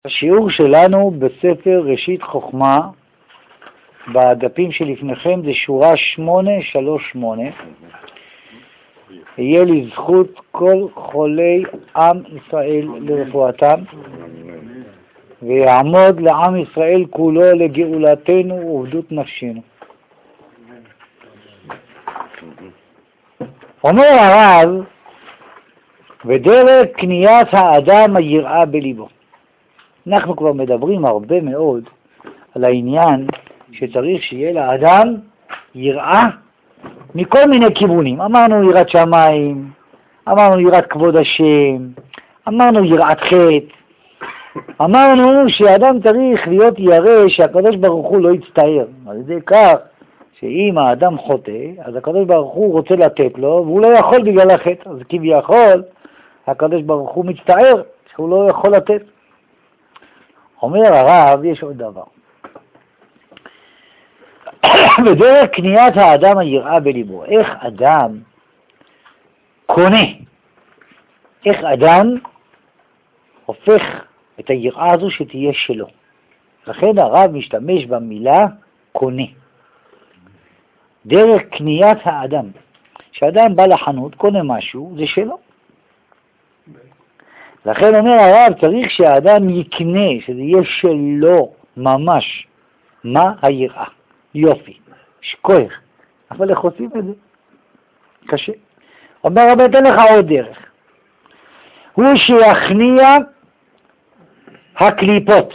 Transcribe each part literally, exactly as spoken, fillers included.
השיעור שלנו בספר ראשית חוכמה, בדפים שלפניכם זה שורה שמונה שלוש שמונה. יהיה לזכות כל חולי עם ישראל לרפואתם, ויעמוד לעם ישראל כולו לגאולתנו ועבדות נפשנו. אומר הרב, ודרך קניית האדם היראה בליבו. אנחנו כבר מדברים הרבה מאוד על העניין שצריך שיהיה לאדם יראה מכל מיני כיוונים. אמרנו יראת שמיים, אמרנו יראת כבוד השם, אמרנו יראת חטא, אמרנו שהאדם צריך להיות ירא שהקדוש ברוך הוא לא יצטער. על ידי כך שאם האדם חוטא, אז הקדוש ברוך הוא רוצה לתת לו, והוא לא יכול בגלל החטא. אז כביכול הקדוש ברוך הוא מצטער שהוא לא יכול לתת. אומר הרב, יש עוד דבר. בדרך קניית האדם היראה בליבו. איך אדם קונה, איך אדם הופך את היראה הזו שתהיה שלו. לכן הרב משתמש במילה קונה. דרך קניית האדם. כשאדם בא לחנות, קונה משהו, זה שלו. לכן אומר הרב, צריך שהאדם יקנה, שזה יהיה שלו ממש. מה היראה? יופי, שכוח. אבל איך עושים את זה? קשה. אומר הרב, אתן לך עוד דרך. הוא שיכניע הקליפות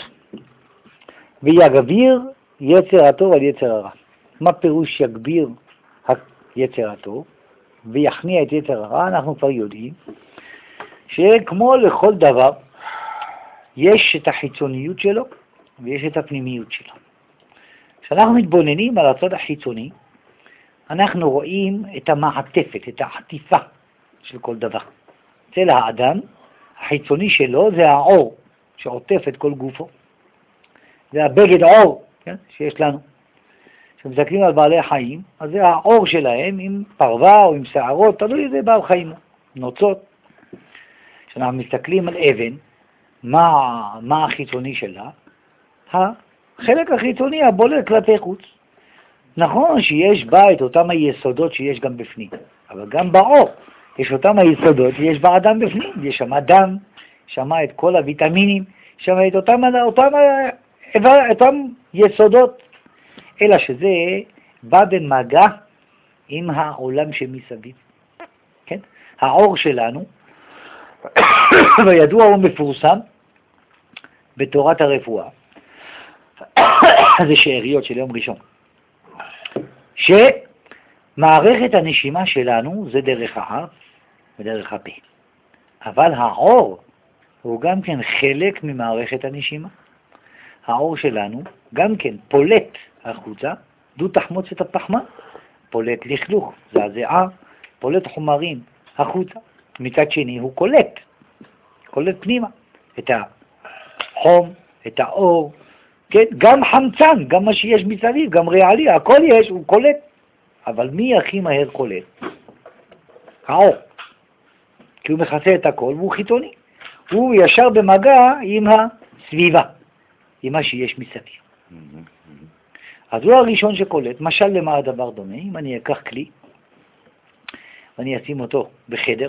ויגביר יצר הטוב על יצר הרע. מה פירוש יגביר יצר הטוב ויכניע את יצר הרע? אנחנו כבר יודעים שכמו לכל דבר יש את החיצוניות שלו ויש את הפנימיות שלו. כשאנחנו מתבוננים על הצד החיצוני, אנחנו רואים את המעטפת, את העטיפה של כל דבר. אצל האדם, החיצוני שלו זה העור שעוטף את כל גופו. זה הבגד עור, כן? שיש לנו. כשמסתכלים על בעלי החיים, אז זה העור שלהם עם פרווה או עם שערות, תלוי איזה בעל חיים, נוצות. כשאנחנו מסתכלים על אבן, מה, מה החיצוני שלה? החלק החיצוני הבולט כלפי חוץ. נכון שיש בה את אותם היסודות שיש גם בפנים, אבל גם בעור יש אותם היסודות שיש באדם בפנים. יש שם דם, שם את כל הוויטמינים, שם את אותם, אותם, אותם יסודות, אלא שזה בא במגע עם העולם שמסביב. כן? העור שלנו, וידוע הוא מפורסם בתורת הרפואה, זה שאריות של יום ראשון, שמערכת הנשימה שלנו זה דרך האף ודרך הפה, אבל העור הוא גם כן חלק ממערכת הנשימה. העור שלנו גם כן פולט החוצה, דו תחמוץ את הפחמן, פולט לכלוך, זעזעה, פולט חומרים החוצה. מצד שני הוא קולט, קולט פנימה, את החום, את האור, כן? גם חמצן, גם מה שיש מסביב, גם ריאלי, הכל יש, הוא קולט. אבל מי הכי מהר קולט? האור. כי הוא מכסה את הכל והוא חיתוני. הוא ישר במגע עם הסביבה, עם מה שיש מסביב. אז הוא הראשון שקולט. משל למה הדבר דומה? אם אני אקח כלי, ואני אשים אותו בחדר,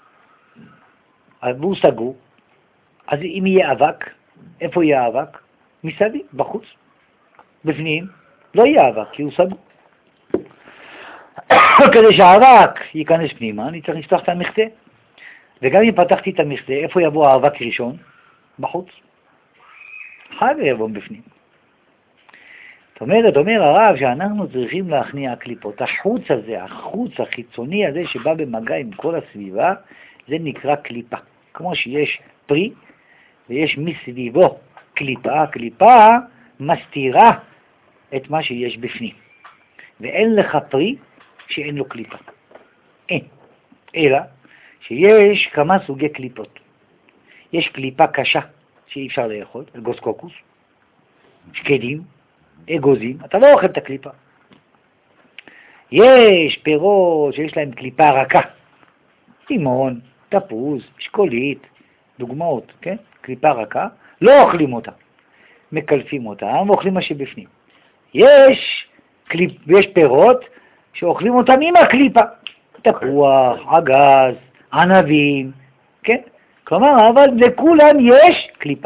והוא סגור, אז אם יהיה אבק, איפה יהיה אבק? מסביב, בחוץ. בפנים לא יהיה אבק, כי הוא סגור. כדי שהאבק ייכנס פנימה, אני צריך לפתוח את המכסה. וגם אם פתחתי את המכסה, איפה יבוא האבק ראשון? בחוץ. חייב יבוא בפנים. זאת אומרת, אומר הרב שאנחנו צריכים להכניע הקליפות. החוץ הזה, החוץ החיצוני הזה שבא במגע עם כל הסביבה, זה נקרא קליפה. כמו שיש פרי ויש מסביבו קליפה, הקליפה מסתירה את מה שיש בפנים. ואין לך פרי שאין לו קליפה. אין. אלא שיש כמה סוגי קליפות. יש קליפה קשה שאי אפשר לאכול, אגוז קוקוס, שקדים, אגוזים, אתה לא אוכל את הקליפה. יש פירות שיש להם קליפה רכה, לימון, תפוז, שקולית, דוגמאות, כן? קליפה רכה, לא אוכלים אותה, מקלפים אותה, ואוכלים מה שבפנים. יש, קליפ, יש פירות שאוכלים אותם עם הקליפה, תפוח, אגז, ענבים, כן? כלומר, אבל לכולם יש קליפה.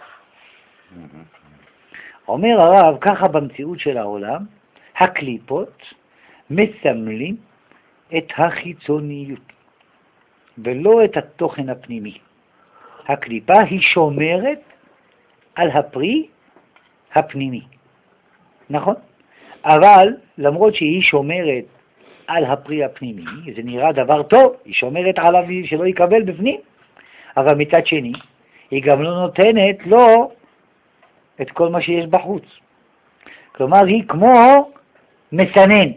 אומר הרב, ככה במציאות של העולם, הקליפות מסמלים את החיצוניות, ולא את התוכן הפנימי. הקליפה היא שומרת על הפרי הפנימי, נכון? אבל למרות שהיא שומרת על הפרי הפנימי, זה נראה דבר טוב, היא שומרת עליו שלא יקבל בפנים, אבל מצד שני, היא גם לא נותנת לו את כל מה שיש בחוץ. כלומר, היא כמו מסנן.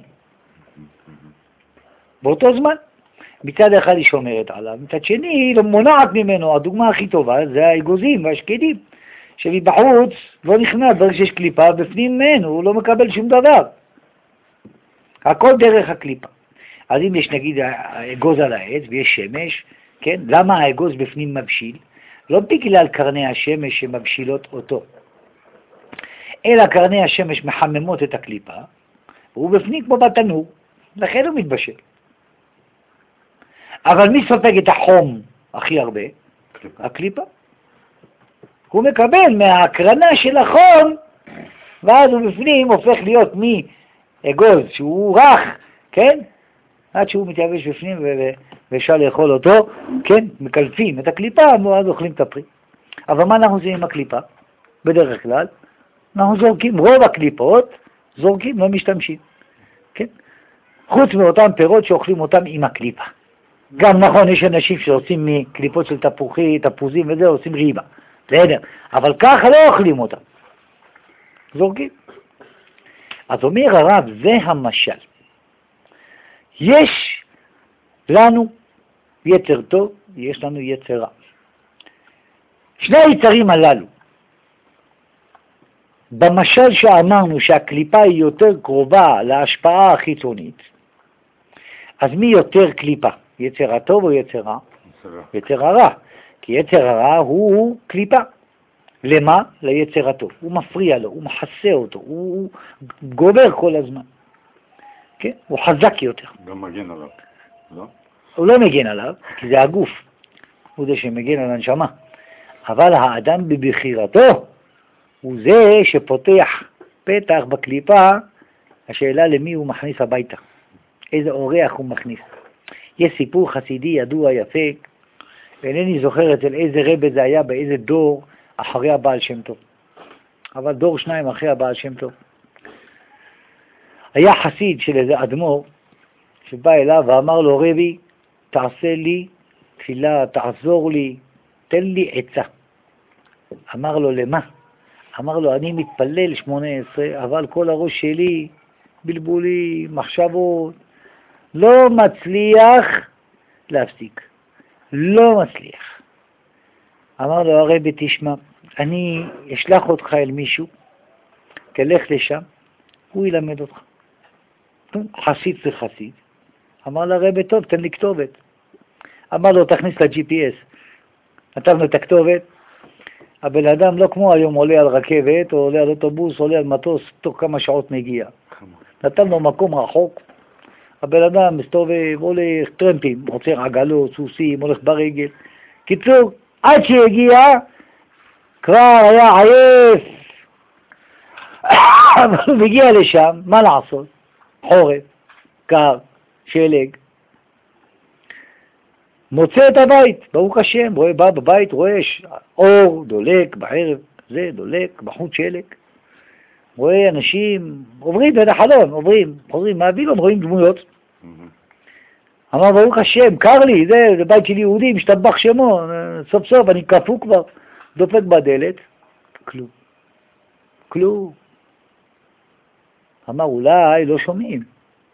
באותו זמן, מצד אחד היא שומרת עליו, מצד שני היא לא מונעת ממנו. הדוגמה הכי טובה זה האגוזים והשקדים, שמבחוץ לא נכנס, ברגע שיש קליפה, בפנים אין, הוא לא מקבל שום דבר. הכל דרך הקליפה. אז אם יש נגיד אגוז על העץ ויש שמש, כן? למה האגוז בפנים מבשיל? לא בגלל קרני השמש שמבשילות אותו, אלא קרני השמש מחממות את הקליפה, והוא בפנים כמו בתנור, לכן הוא מתבשל. אבל מי סופג את החום הכי הרבה? קליפה. הקליפה. הוא מקבל מהקרנה של החום, ואז הוא בפנים הופך להיות מאגוז שהוא רך, כן? עד שהוא מתייבש בפנים ואפשר לאכול אותו, כן? מקלפים את הקליפה, ואז אוכלים את הפרי. אבל מה אנחנו עושים עם הקליפה? בדרך כלל, אנחנו זורקים, רוב הקליפות זורקים, לא משתמשים, כן? חוץ מאותם פירות שאוכלים אותם עם הקליפה. גם נכון, יש אנשים שעושים מקליפות של תפוחי, תפוזים וזה, עושים ריבה, בסדר, אבל ככה לא אוכלים אותם, זורקים. אז אומר הרב, זה המשל. יש לנו יצר טוב, יש לנו יצר רע. שני היצרים הללו, במשל שאמרנו שהקליפה היא יותר קרובה להשפעה החיצונית, אז מי יותר קליפה? יצר הטוב או יצר רע? יצר הרע. כי יצר הרע הוא קליפה. למה? ליצר הטוב. הוא מפריע לו, הוא מחסה אותו, הוא גובר כל הזמן. כן? הוא חזק יותר. גם מגן עליו, לא? הוא לא מגן עליו, כי זה הגוף. הוא זה שמגן על הנשמה. אבל האדם בבחירתו הוא זה שפותח פתח בקליפה, השאלה למי הוא מכניס הביתה. איזה אורח הוא מכניס. יש סיפור חסידי ידוע יפה, ואינני זוכר אצל איזה רבה זה היה, באיזה דור אחרי הבעל שם טוב. אבל דור שניים אחרי הבעל שם טוב. היה חסיד של איזה אדמו"ר, שבא אליו ואמר לו, רבי, תעשה לי תפילה, תעזור לי, תן לי עצה. אמר לו, למה? אמר לו, אני מתפלל שמונה עשרה, אבל כל הראש שלי בלבולי, מחשבות, לא מצליח להפסיק. לא מצליח. אמר לו הרבי, תשמע, אני אשלח אותך אל מישהו, תלך לשם, הוא ילמד אותך. חסיד זה חסיד. אמר לו הרבי, טוב, תן לי כתובת. אמר לו, תכניס ל-ג'י פי אס. נתנו את הכתובת. הבן אדם לא כמו היום עולה על רכבת, או עולה על אוטובוס, עולה על מטוס, תוך כמה שעות מגיע. נתן לו מקום רחוק. הבן אדם מסתובב, הולך טרמפים, עוצר עגלות, סוסים, הולך ברגל. קיצור, עד שהגיע, כבר היה עייף. אבל הוא מגיע לשם, מה לעשות? חורף, קר, שלג. מוצא את הבית, ברוך השם, רואה, בא בבית, רואה אור, דולק, בערב זה דולק, בחוץ שלג. רואה אנשים, עוברים בין החלון, עוברים, חוזרים מהבילון, רואים דמויות. אמר, ברוך השם, קר לי, זה, זה בית של יהודי, משתבח שמו, סוף סוף, אני קפוא כבר, דופק בדלת, כלום, כלום. אמר, אולי לא שומעים.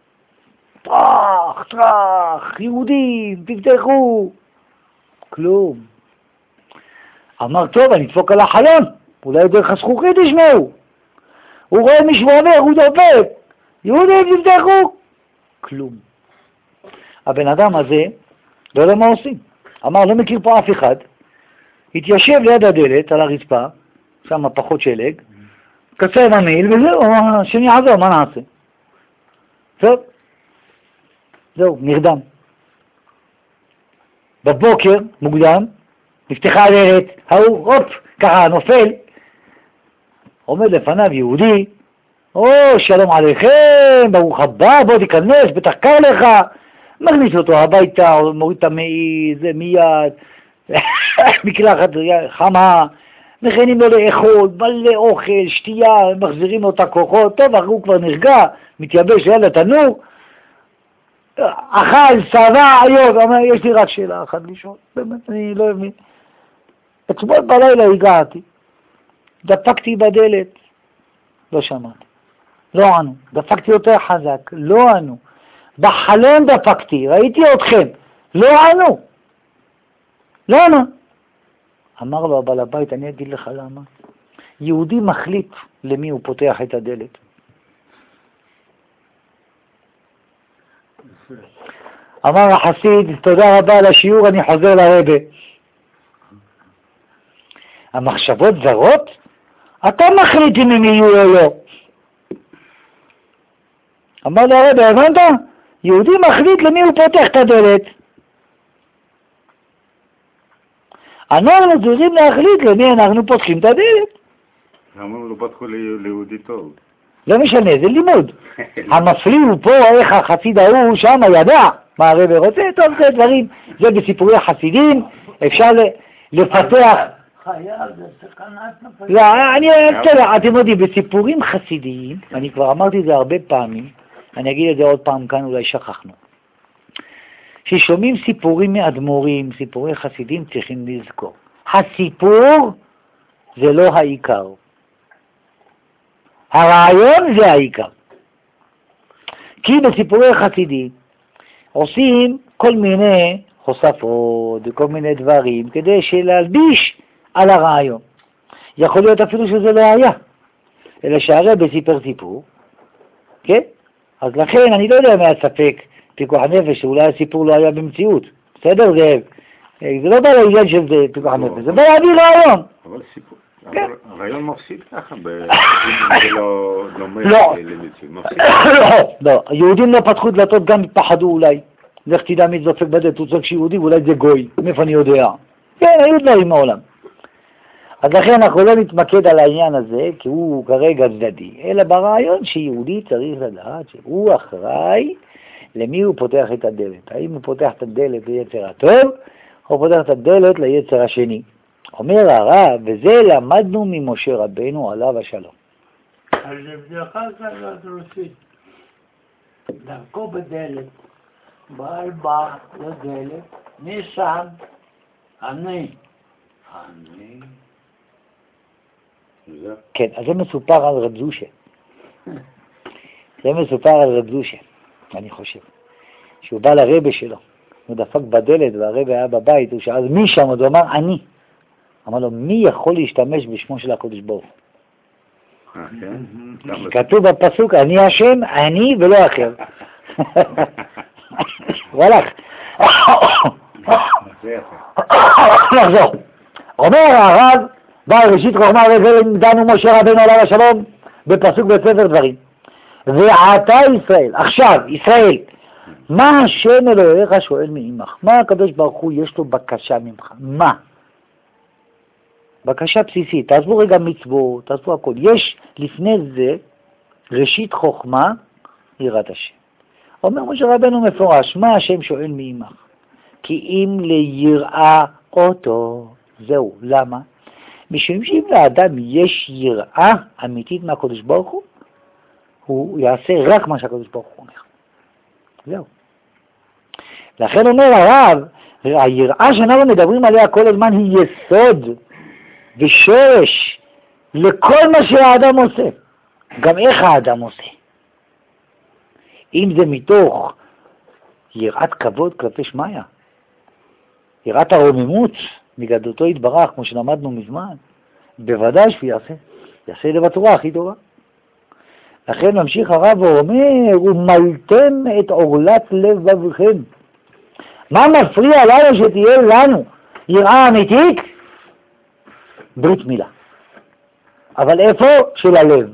טרח, טרח, יהודים, תפתחו. כלום. אמר, טוב, אני אדפוק על החלון, אולי דרך הזכוכית תשמעו. הוא רואה מישהו אומר, הוא דופק. יהודים, תפתחו. כלום. הבן אדם הזה, לא יודע מה עושים. אמר, לא מכיר פה אף אחד. התיישב ליד הדלת על הרצפה, שם פחות שלג, קצר במיל וזהו, השני עזור, מה נעשה? טוב, זהו, נרדם. בבוקר, מוקדם, נפתחה הדלת, ההוא, הופ, ככה נופל, עומד לפניו יהודי, או, שלום עליכם, ברוך הבא, בוא תיכנס, בטח קר לך, מכניס אותו הביתה, מוריד את המעיל, זה מיד, מקלחת חמה, מכנים לו לאכול, מלא אוכל, שתייה, מחזירים לו את הכוחות, טוב, הוא כבר נרגע, מתייבש ליד התנור, אכל, שבע, היום, אומר, יש לי רק שאלה אחת לשאול, באמת, אני לא מבין. אתמול בלילה הגעתי, דפקתי בדלת, לא שמעתי, לא ענו, דפקתי יותר חזק, לא ענו, בחלום דפקתי, ראיתי אתכם, לא ענו, למה? אמר לו הבעל הבית, אני אגיד לך למה. יהודי מחליט למי הוא פותח את הדלת. אמר החסיד, תודה רבה על השיעור, אני חוזר לרבה. המחשבות זרות? אתה מחליט אם הם יהיו או לא. אמר לו הרבה, הבנת? יהודי מחליט למי הוא פותח את הדלת. אנחנו צריכים להחליט למי אנחנו פותחים את הדלת. למה לא פתחו ליהודי טוב? לא משנה, זה לימוד. המפליא הוא פה, איך החסיד ההוא שם ידע מה הרב רוצה, טוב, זה דברים, זה בסיפורי חסידים, אפשר לפתח. חייב, זה סכנת נפל. לא, אני, בסדר, אתם יודעים, בסיפורים חסידיים, אני כבר אמרתי את זה הרבה פעמים, אני אגיד את זה עוד פעם כאן, אולי שכחנו. כששומעים סיפורים מאדמו"רים, סיפורי חסידים, צריכים לזכור. הסיפור זה לא העיקר. הרעיון זה העיקר. כי בסיפורי חסידים עושים כל מיני חושפות וכל מיני דברים כדי להלביש על הרעיון. יכול להיות אפילו שזה לא היה, אלא שהרבא סיפר סיפור, כן? אז לכן אני לא יודע מה הספק פיקוח הנפש, שאולי הסיפור לא היה במציאות. בסדר, זה, זה לא בא לעניין של זה, פיקוח הנפש, זה בא להביא רעיון. אבל סיפור, כן. הרעיון מפסיד ככה, זה לא דומה למציאות, מפסיד. לא, לא, היהודים לא פתחו דלתות, גם פחדו אולי. לך תדע מי דופק בדלת, הוא צועק שיהודי, ואולי זה גוי, מאיפה אני יודע. כן, היו דברים מעולם. אז לכן אנחנו לא נתמקד על העניין הזה, כי הוא כרגע צדדי, אלא ברעיון שיהודי צריך לדעת שהוא אחראי למי הוא פותח את הדלת. האם הוא פותח את הדלת ליצר הטוב, או פותח את הדלת ליצר השני. אומר הרב, וזה למדנו ממשה רבנו עליו השלום. אז לבדך כזאת רוסית, דרכו בדלת, בעל בא לדלת, ניסן, אני, אני. כן, אז זה מסופר על רב זושה. זה מסופר על רב זושה, אני חושב. שהוא בא לרבא שלו, הוא דפק בדלת והרבא היה בבית, הוא שאל מי שם, הוא אמר אני. אמר לו, מי יכול להשתמש בשמו של הקדוש ברוך הוא? כתוב בפסוק, אני השם, אני ולא אחר. וואלך. נחזור. אומר הרב, בא ראשית חוכמה ודנו משה רבנו עליו השלום, בפסוק בספר דברים. ועתה ישראל, עכשיו, ישראל, מה השם אלוהיך שואל מעמך? מה הקדוש ברוך הוא יש לו בקשה ממך? מה? בקשה בסיסית, תעזבו רגע מצוות, תעזבו הכל. יש לפני זה ראשית חוכמה, יראת השם. אומר משה רבנו מפורש, מה השם שואל מעמך? כי אם ליראה אותו, זהו, למה? משום שאם לאדם יש יראה אמיתית מהקדוש ברוך הוא, הוא יעשה רק מה שהקדוש ברוך הוא אומר. זהו. לכן אומר הרב, היראה שאנחנו מדברים עליה כל הזמן היא יסוד ושורש לכל מה שהאדם עושה. גם איך האדם עושה. אם זה מתוך יראת כבוד כלפי שמיה, יראת הרוממות מגדולתו יתברך, כמו שלמדנו מזמן, בוודאי שהוא יעשה, יעשה את זה בצורה הכי טובה. לכן ממשיך הרב ואומר, ומלתם את עורלת לבבכם. מה מפריע לנו שתהיה לנו יראה אמיתית? ברית מילה. אבל איפה? של הלב.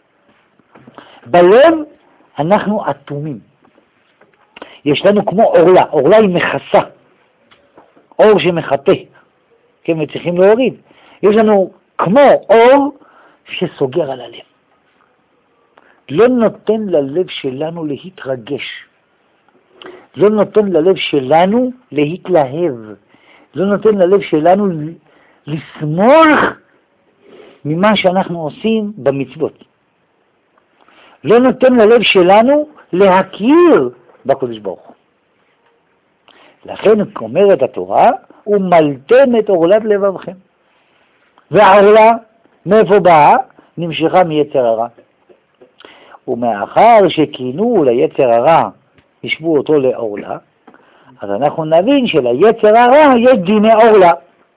בלב אנחנו אטומים. יש לנו כמו אורלה, אורלה היא מכסה, אור שמחפה, כן, וצריכים להוריד. יש לנו כמו אור שסוגר על הלב. לא נותן ללב שלנו להתרגש. לא נותן ללב שלנו להתלהב. לא נותן ללב שלנו לשמוח ממה שאנחנו עושים במצוות. לא נותן ללב שלנו להכיר בקדוש ברוך הוא. לכן אומרת התורה, ומלתם את עורלת לבבכם. והעורלה, מאיפה באה? נמשכה מיצר הרע. ומאחר שכינו ליצר הרע, ישבו אותו לעורלה, אז אנחנו נבין שליצר הרע יש דיני עורלה.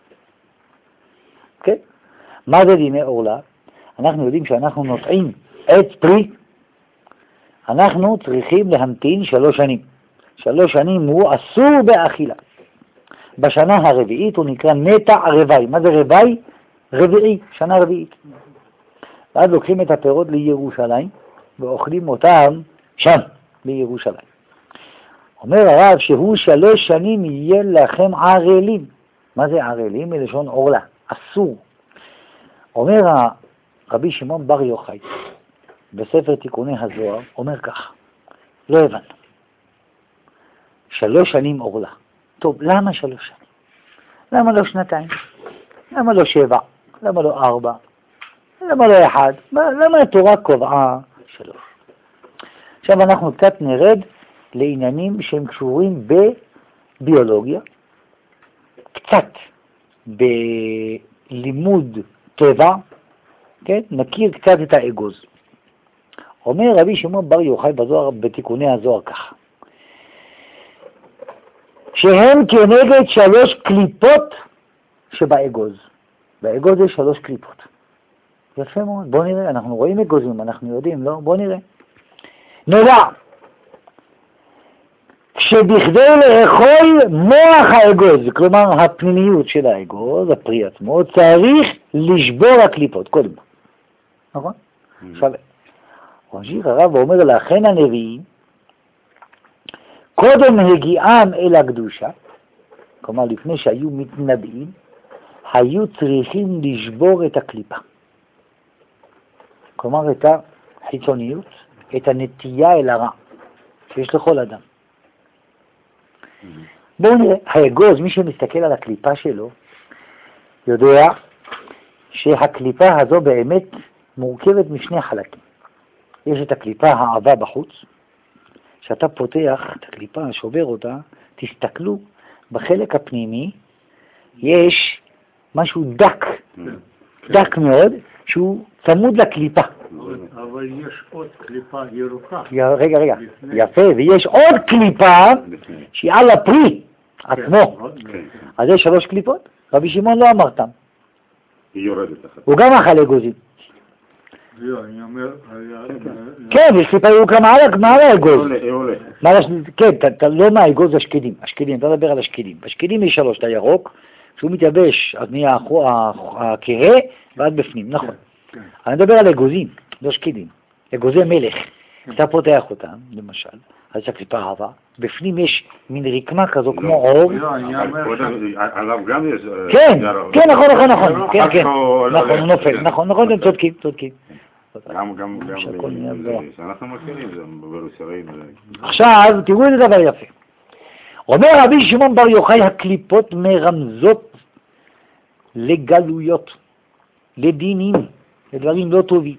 כן? מה זה דיני עורלה? אנחנו יודעים שאנחנו נוטעים עץ פרי, אנחנו צריכים להמתין שלוש שנים. שלוש שנים הוא אסור באכילה. בשנה הרביעית הוא נקרא נטע רבעי. מה זה רבעי? רביעי, שנה רביעית. ואז לוקחים את הפירות לירושלים ואוכלים אותם שם, בירושלים. אומר הרב שהוא שלוש שנים יהיה לכם ערלים. מה זה ערלים? מלשון עורלה, אסור. אומר רבי שמעון בר יוחאי בספר תיקוני הזוהר, אומר כך, לא הבנו. שלוש שנים עורלה. טוב, למה שלוש שנים? למה לא שנתיים? למה לא שבע? למה לא ארבע? למה לא אחד? למה התורה קובעה שלוש? עכשיו אנחנו קצת נרד לעניינים שהם קשורים בביולוגיה, קצת בלימוד טבע, כן? נכיר קצת את האגוז. אומר רבי שמעון בר יוחאי בזוהר, בתיקוני הזוהר ככה, שהם כנגד שלוש קליפות שבאגוז. באגוז יש שלוש קליפות. יפה מאוד, בוא נראה, אנחנו רואים אגוזים, אנחנו יודעים, לא? בוא נראה. נדע, כשבכדי לאכול מוח האגוז, כלומר הפנימיות של האגוז, הפרי עצמו, צריך לשבור הקליפות, קודם. נכון? עכשיו, ממשיך הרב ואומר, לכן הנביאים, קודם הגיעם אל הקדושה, כלומר לפני שהיו מתנבאים, היו צריכים לשבור את הקליפה. כלומר את החיצוניות, את הנטייה אל הרע, שיש לכל אדם. בואו נראה, האגוז, מי שמסתכל על הקליפה שלו, יודע שהקליפה הזו באמת מורכבת משני חלקים. יש את הקליפה העבה בחוץ, שאתה פותח את הקליפה, שובר אותה, תסתכלו, בחלק הפנימי יש משהו דק, דק מאוד, שהוא צמוד לקליפה. אבל יש עוד קליפה ירוקה. רגע, רגע, יפה, ויש עוד קליפה שהיא על הפרי עצמו. אז יש שלוש קליפות, רבי שמעון לא אמרתם. היא יורדת אחת. הוא גם אכל אגוזים. אני אומר... כן, יש קליפה ירוקה מעל האגוז. עולה. כן, לא מהאגוז השקדים, השקדים, אתה מדבר על השקדים. השקדים יש שלוש, אתה ירוק, כשהוא מתייבש, אז נהיה הכהה ועד בפנים, נכון. אני מדבר על אגוזים, לא שקדים, אגוזי מלך. אתה פותח אותם, למשל, אז יש הקליפה עבה, בפנים יש מין רקמה כזו כמו עור. עליו גם יש... כן, כן, נכון, נכון, נכון, כן, כן, נכון, הוא נופל, נכון, נכון, אתם צודקים, צודקים. גם, גם, גם, שאנחנו מכירים, זה ברוסרים. עכשיו, תראו איזה דבר יפה. אומר רבי שמעון בר יוחאי, הקליפות מרמזות לגלויות, לדינים, לדברים לא טובים.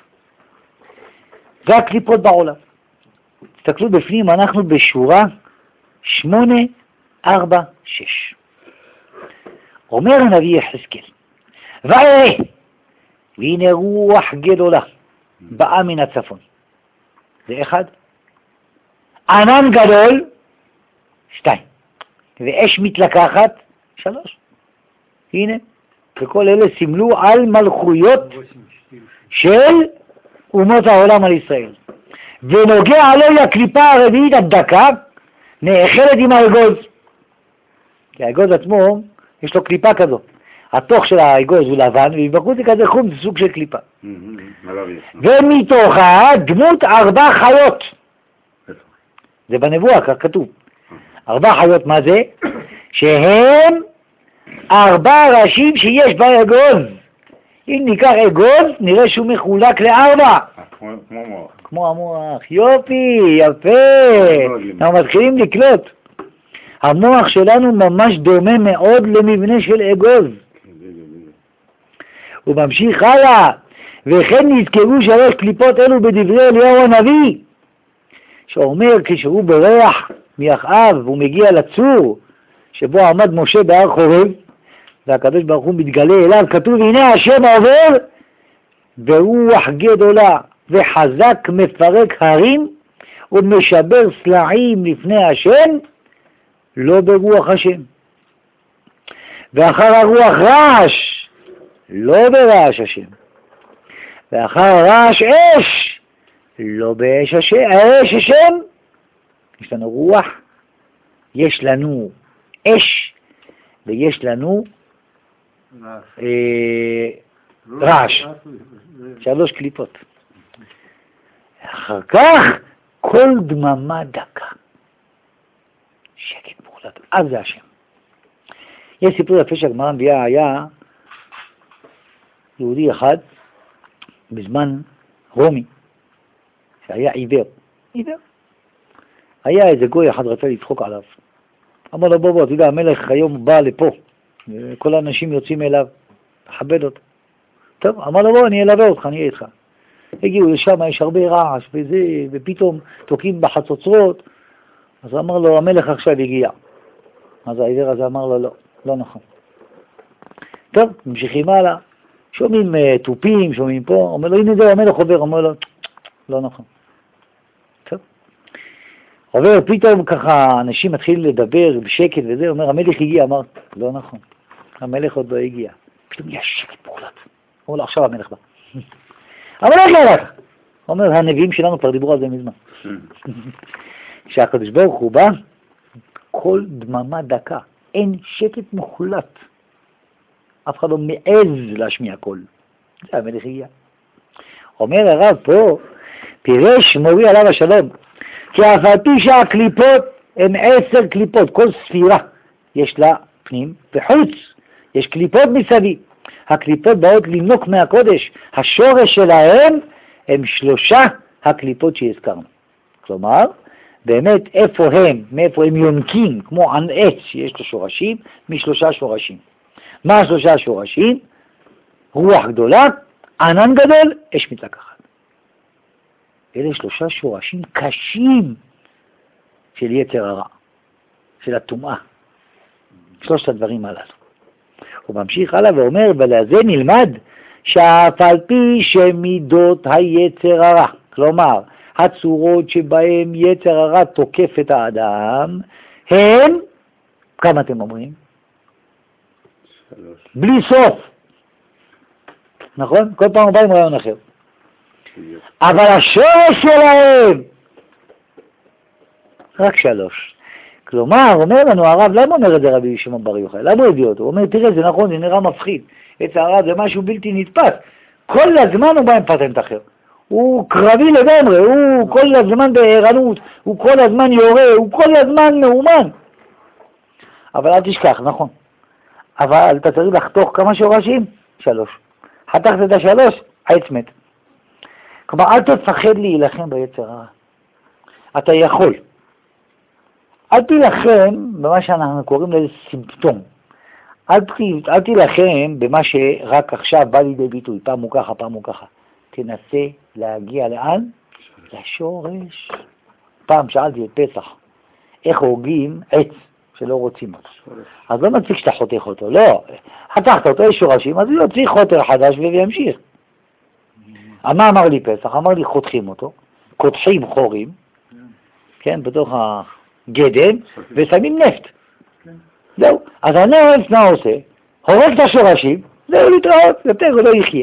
זה הקליפות בעולם. תסתכלו בפנים, אנחנו בשורה שמונה, ארבע, שש. אומר הנביא יחזקאל, ויראה, והנה רוח גדולה, באה מן הצפון. זה אחד. ענן גדול, שתיים. ואש מתלקחת, שלוש. הנה, וכל אלה סימלו על מלכויות של אומות העולם על ישראל. ונוגע עליה הקליפה הרביעית הדקה, נאכלת עם האגוז. כי האגוז עצמו, יש לו קליפה כזו. התוך של האגוז הוא לבן, ובחוץ זה כזה חום, זה סוג של קליפה. עליו יש. ומתוכה דמות ארבע חיות. זה בנבואה, כך כתוב. ארבע חיות, מה זה? שהם ארבע ראשים שיש באגוז. אם ניקח אגוז, נראה שהוא מחולק לארבע. כמו מוח. כמו המוח. יופי, יפה. אנחנו מתחילים לקלוט. המוח שלנו ממש דומה מאוד למבנה של אגוז. הוא ממשיך הלאה. וכן נזכרו שלוש קליפות אלו בדברי אליהו הנביא, שאומר כשהוא בורח מאחאב והוא מגיע לצור שבו עמד משה בהר חורב, והקדוש ברוך הוא מתגלה אליו, כתוב הנה השם עובר ברוח גדולה וחזק מפרק הרים ומשבר סלעים לפני השם, לא ברוח השם. ואחר הרוח רעש, לא ברעש השם. ואחר רעש אש, לא באש השם, האש השם. יש לנו רוח, יש לנו אש, ויש לנו אה, רעש. שלוש קליפות. אחר כך, כל דממה דקה. שקט מוחלט. אז זה השם. יש סיפור יפה שהגמרא מביאה, היה יהודי אחד, בזמן רומי, שהיה עיוור. עיוור. היה איזה גוי אחד רצה לצחוק עליו. אמר לו, בוא בוא, אתה יודע, המלך היום בא לפה, כל האנשים יוצאים אליו, לכבד אותו. טוב, אמר לו, בוא, אני אלווה אותך, אני אהיה איתך. הגיעו לשם, יש הרבה רעש וזה, ופתאום תוקעים בחצוצרות. אז אמר לו, המלך עכשיו הגיע. אז העיוור הזה אמר לו, לא, לא נכון. טוב, ממשיכים הלאה. שומעים uh, טופים, שומעים פה, אומר לו, הנה זה, המלך עובר, אומר לו, לא נכון. טוב. עובר, פתאום ככה, אנשים מתחילים לדבר בשקט וזה, אומר, המלך הגיע, אמר, לא נכון, המלך עוד לא הגיע. פתאום יש שקט מוחלט. אומר לו, עכשיו המלך בא. המלך הלך! אומר, הנביאים שלנו כבר דיברו על זה מזמן. כשהקדוש ברוך הוא בא, כל דממה דקה, אין שקט מוחלט. אף אחד לא מעז להשמיע קול. זה המלך הגיע. אומר הרב פה, פירש מורי עליו השלום, כי אף על פי שהקליפות הן עשר קליפות, כל ספירה יש לה פנים וחוץ, יש קליפות מסביב. הקליפות באות לנוק מהקודש, השורש שלהם הם שלושה הקליפות שהזכרנו. כלומר, באמת איפה הם, מאיפה הם יונקים, כמו עץ שיש לו שורשים, משלושה שורשים. מה השלושה שורשים? רוח גדולה, ענן גדול, אש מתלקחת. אלה שלושה שורשים קשים של יצר הרע, של הטומאה. שלושת הדברים הללו. הוא ממשיך הלאה ואומר, ולזה נלמד שאף על פי שמידות היצר הרע, כלומר, הצורות שבהם יצר הרע תוקף את האדם, הם, כמה אתם אומרים? שלוש. בלי סוף. נכון? כל פעם בא עם רעיון אחר. אבל השורש שלהם, רק שלוש. כלומר, אומר לנו הרב, למה אומר את זה רבי שמעון בר יוחאי? למה הוא הביא אותו? הוא אומר, תראה, זה נכון, זה נראה מפחיד. יצר הרע זה משהו בלתי נתפס. כל הזמן הוא בא עם פטנט אחר. הוא קרבי לגמרי, הוא כל הזמן בערנות, הוא כל הזמן יורה, הוא כל הזמן מאומן. אבל אל תשכח, נכון. אבל אתה צריך לחתוך כמה שורשים? שלוש. חתכת את השלוש, העץ מת. כלומר, אל תפחד להילחם ביצר הרע. אתה יכול. אל תילחם במה שאנחנו קוראים לזה סימפטום. אל, אל תילחם במה שרק עכשיו בא לידי ביטוי, פעם הוא ככה, פעם הוא ככה. תנסה להגיע לאן? לשורש. פעם שאלתי את פסח, איך הורגים עץ שלא רוצים אותו? אז לא מצליח שאתה חותך אותו, לא. חתכת אותו, יש שורשים, אז הוא יוציא חותר חדש וימשיך. מה אמר לי פסח? אמר לי חותכים אותו, קודחים חורים, כן, בתוך הגדם, ושמים נפט. זהו. אז הנפט מה עושה? הורג את השורשים, זהו להתראות, יותר הוא לא יחיה.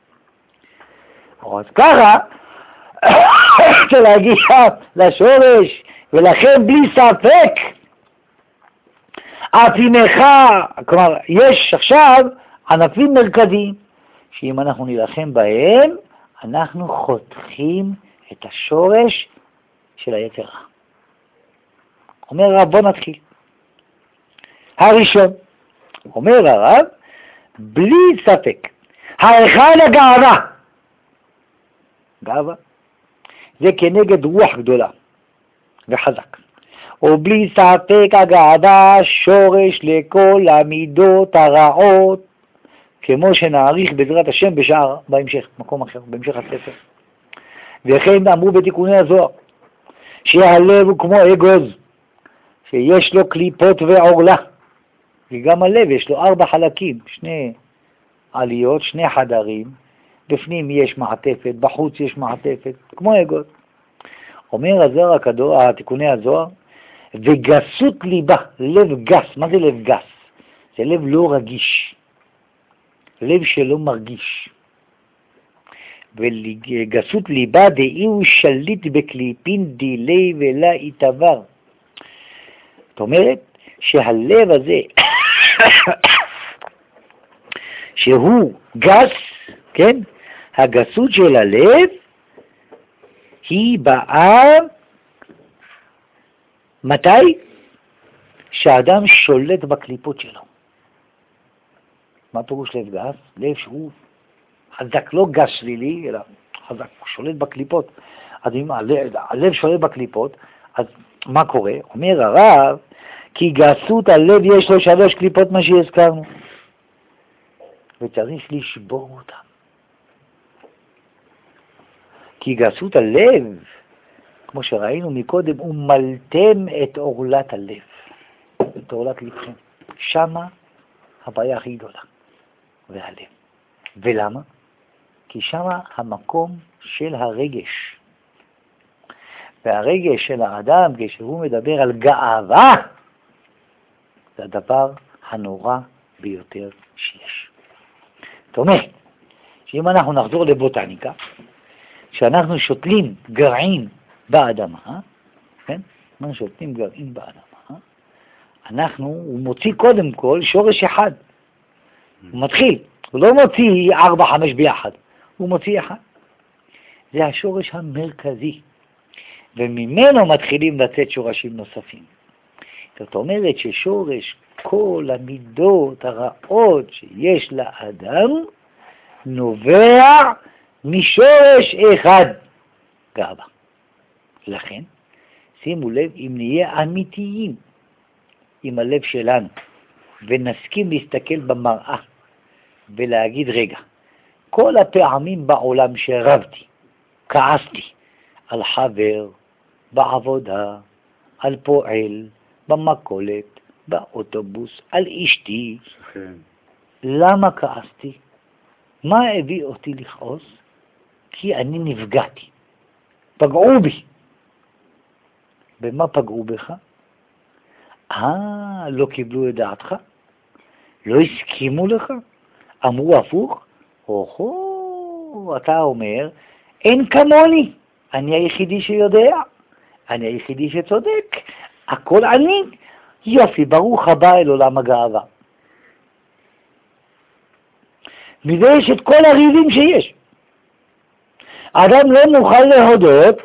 אז ככה, רוצה להגיע לשורש, ולכן בלי ספק, אף עמך, כלומר, יש עכשיו ענפים מרכזיים, שאם אנחנו נלחם בהם, אנחנו חותכים את השורש של היצר הרע. אומר הרב, בוא נתחיל. הראשון, אומר הרב, בלי ספק, האחד הגאווה. גאווה. זה כנגד רוח גדולה וחזק. ובלי ספק הגאווה שורש לכל המידות הרעות, כמו שנעריך בעזרת השם בשער, בהמשך, מקום אחר, בהמשך הספר. וכן אמרו בתיקוני הזוהר, שהלב הוא כמו אגוז, שיש לו קליפות ועורלה. וגם הלב יש לו ארבע חלקים, שני עליות, שני חדרים, בפנים יש מעטפת, בחוץ יש מעטפת, כמו אגוז. אומר הזוהר הקדוש, התיקוני הזוהר, וגסות ליבה, לב גס. מה זה לב גס? זה לב לא רגיש, לב שלא מרגיש. וגסות ליבה דאי הוא שליט בקליפין דילי ולה יתעבר. זאת אומרת שהלב הזה שהוא גס, כן? הגסות של הלב היא באה מתי? שהאדם שולט בקליפות שלו. מה פירוש לב גס? לב שהוא חזק, לא גס שלילי, אלא חזק, הוא שולט בקליפות. אז אם הלב, הלב שולט בקליפות, אז מה קורה? אומר הרב, כי גסות הלב יש לו שלוש קליפות, מה שהזכרנו. וצריך לשבור אותם. כי גסות הלב, כמו שראינו מקודם, הוא מלתם את עורלת הלב, את עורלת לבכם. שמה הבעיה הכי גדולה, והלב. ולמה? כי שמה המקום של הרגש. והרגש של האדם, כשהוא מדבר על גאווה, זה הדבר הנורא ביותר שיש. זאת אומרת, שאם אנחנו נחזור לבוטניקה, כשאנחנו שותלים גרעין באדמה, כן? אנחנו שותלים גרעין באדמה, אנחנו, הוא מוציא קודם כל שורש אחד. הוא מתחיל, הוא לא מוציא ארבע, חמש ביחד, הוא מוציא אחד. זה השורש המרכזי, וממנו מתחילים לצאת שורשים נוספים. זאת אומרת ששורש כל המידות הרעות שיש לאדם נובע משורש אחד, גאווה. לכן, שימו לב, אם נהיה אמיתיים עם הלב שלנו ונסכים להסתכל במראה ולהגיד, רגע, כל הפעמים בעולם שרבתי, כעסתי על חבר, בעבודה, על פועל, במקולת, באוטובוס, על אשתי, שכן. למה כעסתי? מה הביא אותי לכעוס? כי אני נפגעתי. פגעו בי. במה פגעו בך? אה, לא קיבלו את דעתך? לא הסכימו לך? אמרו הפוך? אוהו, אתה אומר, אין כמוני. אני היחידי שיודע. אני היחידי שצודק. הכל אני. יופי, ברוך הבא אל עולם הגאווה. מזה יש את כל הריבים שיש. האדם לא מוכן להודות,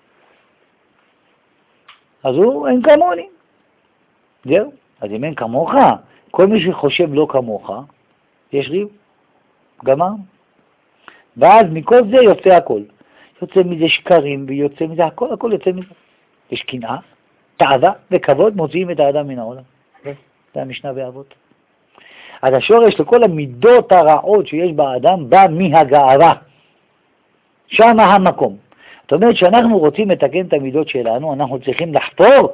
אז הוא אין כמוני. זהו. אז אם אין כמוך, כל מי שחושב לא כמוך, יש ריב. גמר. ואז מכל זה יוצא הכל. יוצא מזה שקרים ויוצא מזה הכל, הכל יוצא מזה. יש קנאה, תאווה וכבוד מוציאים את האדם מן העולם. זה המשנה באבות. אז השורש לכל המידות הרעות שיש באדם בא מהגאווה. שם המקום. זאת אומרת שאנחנו רוצים לתקן את המידות שלנו, אנחנו צריכים לחפור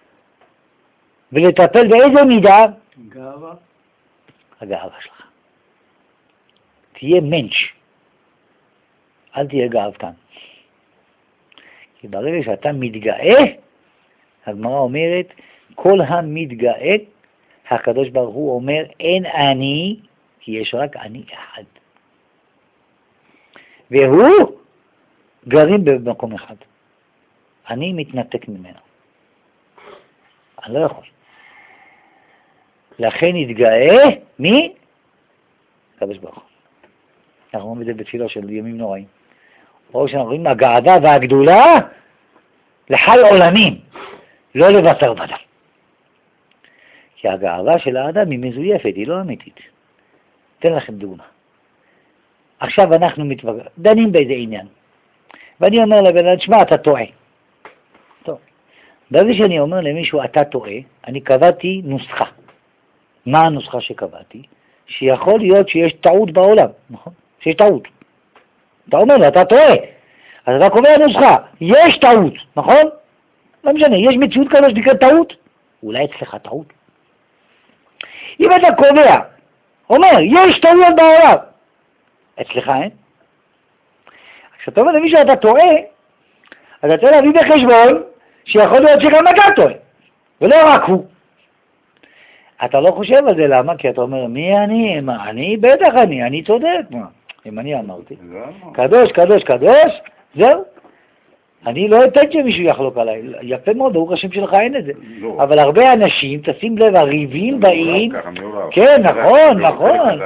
ולטפל באיזה מידה? גאווה. הגאווה שלך. תהיה מנש. אל תהיה גאוותן. כי ברגע שאתה מתגאה, הגמרא אומרת, כל המתגאה, הקדוש ברוך הוא אומר, אין אני, כי יש רק אני אחד. והוא גרים במקום אחד. אני מתנתק ממנו. אני לא יכול. לכן התגאה, מי? הקדוש ברוך הוא. אנחנו אומרים את זה בתפילה של ימים נוראים. או שאנחנו רואים הגאווה והגדולה לחי עולמים, לא לבשר ודם. כי הגאווה של האדם היא מזויפת, היא לא אמיתית. אתן לכם דוגמה. עכשיו אנחנו מתווכחים, דנים באיזה עניין. ואני אומר לבן אדם, שמע, אתה טועה. טוב. ברגע שאני אומר למישהו, אתה טועה, אני קבעתי נוסחה. מה הנוסחה שקבעתי? שיכול להיות שיש טעות בעולם, נכון? שיש טעות. אתה אומר לו, אתה טועה. אז אתה קובע נוסחה, יש טעות, נכון? לא משנה, יש מציאות כזו שנקראת טעות? אולי אצלך טעות. אם אתה קובע, אומר, יש טעויות בעולם, אצלך אין? כשאתה אומר למישהו אתה טועה, אז אתה להביא בחשבון שיכול להיות שגם אתה טועה, ולא רק הוא. אתה לא חושב על זה, למה? כי אתה אומר, מי אני? מה, אני? בטח אני, אני צודק. מה? אם אני אמרתי, קדוש, קדוש, קדוש, זהו. אני לא אתן שמישהו יחלוק עליי. יפה מאוד, ברוך השם שלך אין את זה. אבל הרבה אנשים, תשים לב, הריבים באים... כן, נכון, נכון.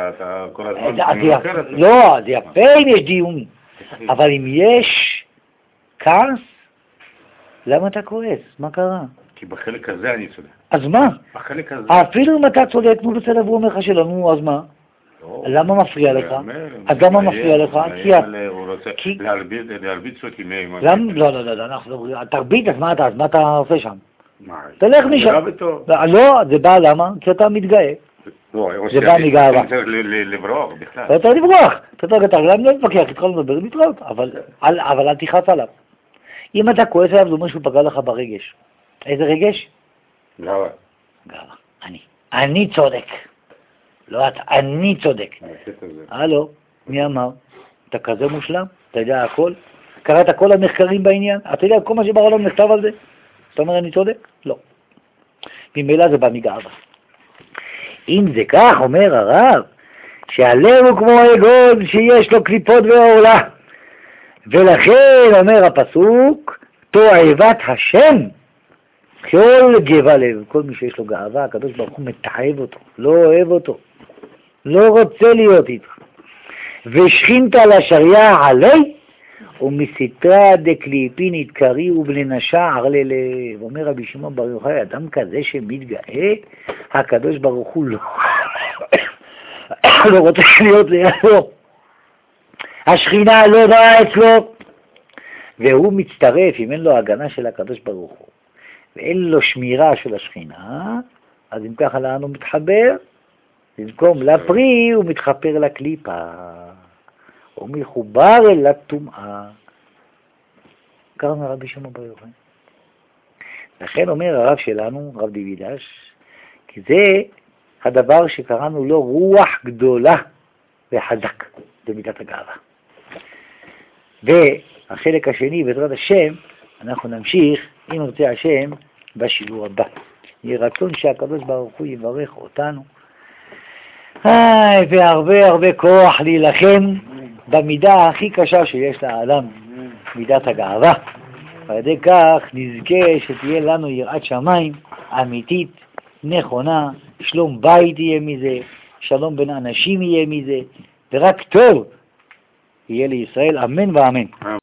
לא, זה יפה אם יש דיון. אבל אם יש כעס, למה אתה כועס? מה קרה? כי בחלק הזה אני צודק. אז מה? בחלק הזה... אפילו אם אתה צודק, נו בסדר, והוא אומר לך שלא, נו, אז מה? למה מפריע לך? אז למה מפריע לך? כי... להרביץ אותי מהם. לא, לא, לא, אנחנו... תרביץ, אז מה אתה, אז מה אתה עושה שם? תלך משם. לא, זה בא למה? כי אתה מתגאה. זה בא מגאווה. אתה צריך לברוח בכלל. אתה צריך לברוח. אתה צריך לברוח, לא להתווכח, התחלנו לדבר, להתראות, אבל אל תכעס עליו. אם אתה כועס עליו, זה אומר שהוא פגע לך ברגש. איזה רגש? גאווה. גאווה. אני. אני צודק. לא אתה, אני צודק. הלו, מי אמר? אתה כזה מושלם? אתה יודע הכל? קראת כל המחקרים בעניין? אתה יודע כל מה שבעולם נכתב על זה? אתה אומר אני צודק? לא. ממילא זה בא מגאווה. אם זה כך, אומר הרב, שהלב הוא כמו עגול שיש לו קליפות ועורלה. ולכן אומר הפסוק, תועבת השם, כל גאווה לב, כל מי שיש לו גאווה, הקדוש ברוך הוא מתעב אותו, לא אוהב אותו, לא רוצה להיות איתך. ושכינתה לשריה עלי, ומסתרה דקליפין התקרי ובלנשע ערלי לב. אומר רבי שמעון בר יוחאי, אדם כזה שמתגאה, הקדוש ברוך הוא לא, לא רוצה להיות לידו. השכינה לא באה אצלו, והוא מצטרף, אם אין לו הגנה של הקדוש ברוך הוא, ואין לו שמירה של השכינה, אז אם ככה לאן הוא מתחבר? במקום לפרי הוא מתחפר לקליפה, הוא מחובר אל הטומאה. קראנו רבי שמעון בר יוחאי. לכן אומר הרב שלנו, רב דוידש, כי זה הדבר שקראנו לו רוח גדולה וחזק במידת הגאווה. והחלק השני, בעזרת השם, אנחנו נמשיך, אם רוצה השם, בשיעור הבא. יהיה רצון שהקדוש ברוך הוא יברך אותנו. איי, והרבה הרבה כוח להילחם במידה הכי קשה שיש לאדם, מידת הגאווה. ועל ידי כך נזכה שתהיה לנו יראת שמיים אמיתית, נכונה, שלום בית יהיה מזה, שלום בין אנשים יהיה מזה, ורק טוב יהיה לישראל, אמן ואמן.